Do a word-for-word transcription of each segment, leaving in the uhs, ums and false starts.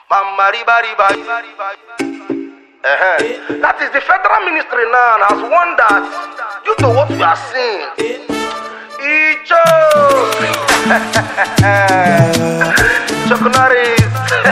Mama riba riba. Uh-huh. That is the federal ministry now has warned that due to what we are seeing, Icho Chokonaris.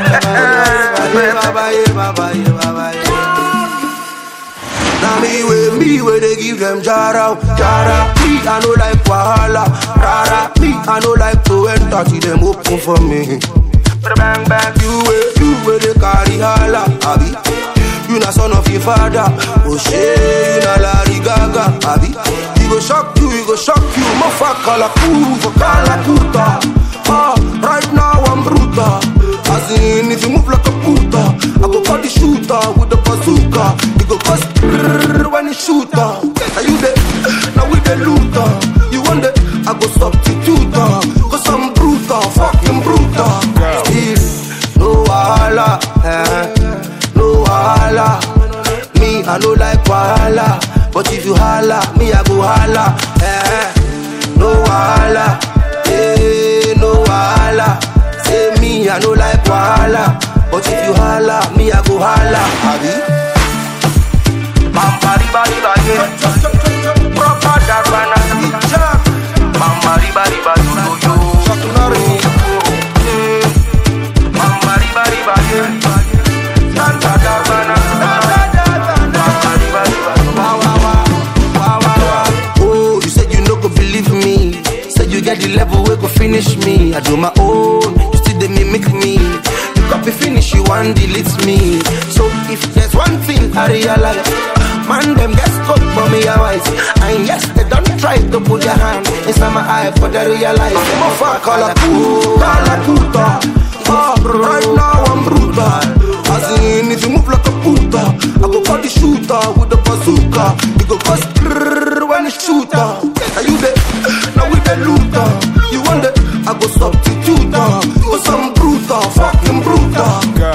Now me way, me way they give them jara, jara. Me I no like wahala, rara. Me I no like to enter till them open for me. Bang bang, you way, you way they carry hala, abi. You na son of your father, oh shey, you na Lady Gaga, abi. He go shock you, he go shock you, motherfucker, for Kalakuta. Ah, right now I'm brutal. As in, if you move like a puta, I go call the shooter with the bazooka. You go bust when you shoot her. Now you the, now we the looter. You want the, I go substitute her. Cause I'm brutal, fucking brutal. Still, no wahala, eh. No wahala. Me, I no like wahala. But if you holla, me I go holla, eh. No wahala, eh, no wahala. Say me, I no like wahala. But if you holla, me I go holla, abi. Mama riba riba yeah. Proper Darwana. Mama riba riba yo yo. Mama riba riba yeah. Santa Darwana. Mama riba riba. Oh, you said you no go believe me. Said you get the level where go finish me. I do my own, you still they mimic me. You copy finish, you want delete me. So if there's one thing I realize, man them get stuck for me a wise. And yes, they don't try to put their hand inside my eye for the realize. Motherfucker, call a puta, call a puta. Ah, right now I'm brutal. As in, if you move like a puta, I go call the shooter with the bazooka. You go bust when you shoot her. Now you the, now we the looter. You want the, I go substitute her. Cause I'm brutal, fucking brutal.